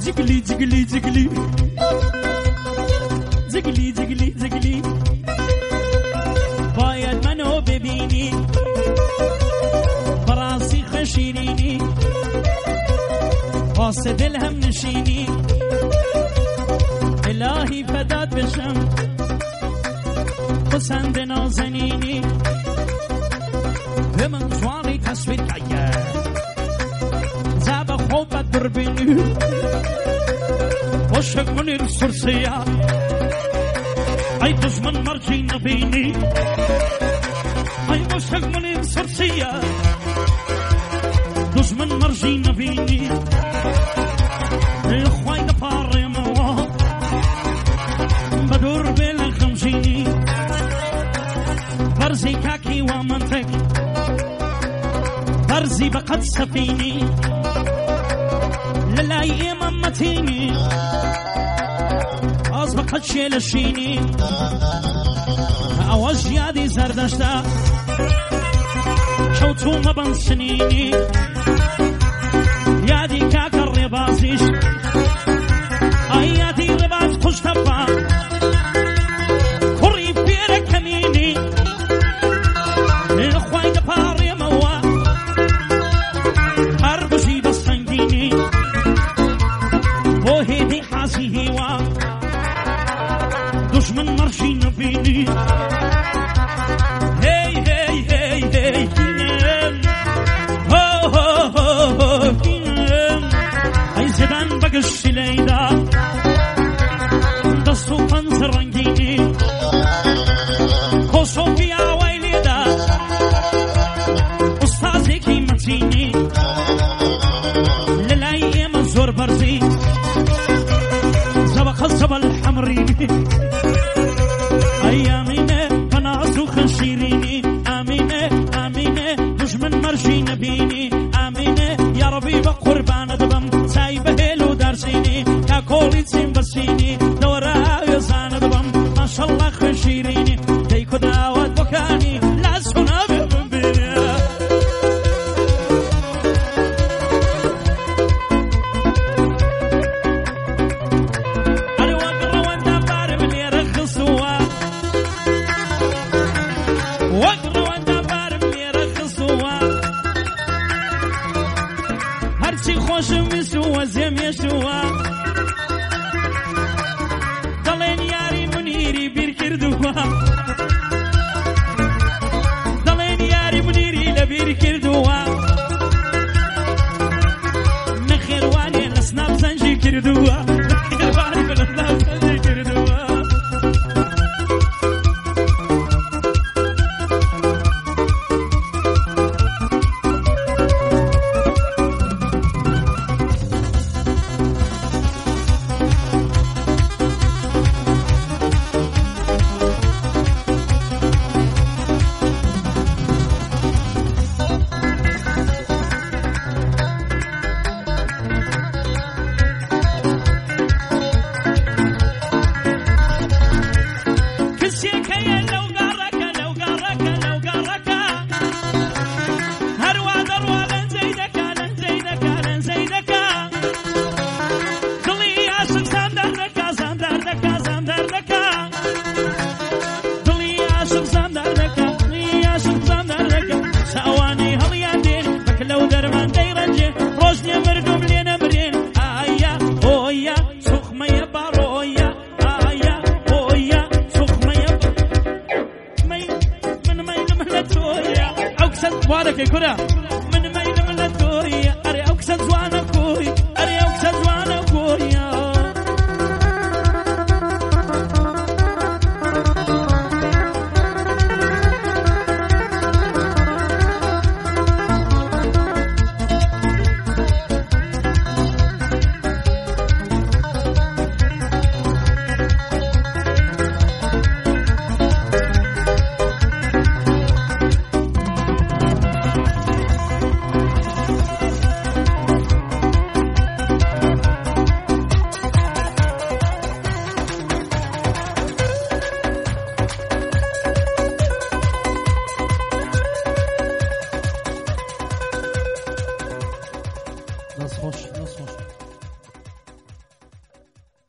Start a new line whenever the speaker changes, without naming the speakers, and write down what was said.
زقلي زقلي زقلي زقلي زقلي زقلي باید منو ببینی براسي خشيريني واسه دل هم نشيني الهی فدات بشم پسند نازنینی به من جوانی تصویر کیه زب خوبت دربینی عاشق منیر سرسیه ای دشمن مرجی نبینی ای عاشق منیر سرسیه دشمن مرجی نبینی الخوای دفاری مواد بدور بین خمسینی برزي كاكي ومنطق برزي بقد سفيني للاي ممتيني از بقد شيلشيني اواز يادي زردشتا شوتو مبن سنيني يادي كاك الربازيش ايادي رباز خوش تبا كوري بيرك كميني الخوای دپاری موا هر بشی بسنگینی وهدی حاسی هوا دشمن مرشی نبینی هی هی هی هی کینم هو هو هو کینم ای زدن بگشتی لیدا دستو پنز رنگینی کوسوفیا ویلیدا متيني للاي منزور برزي زبق الزبل الحمريني ايامينه فناسو خنشيريني امينه امينه دشمن مرشي نبيني امينه يا ربي بقربان دبم سايبه هلو درسيني يا كولي تسين برسيني دورا يزان دبم ما شاء الله خنشيريني ديكو دعوات بكاني لا سنا وزم يشوا دلين ياري منيري بيركردوا دلين ياري منيري لبيركردوا نخير واني لسناب زنجي كردوا نخير واني لسناب زنجي كردوا
وارك يا كرة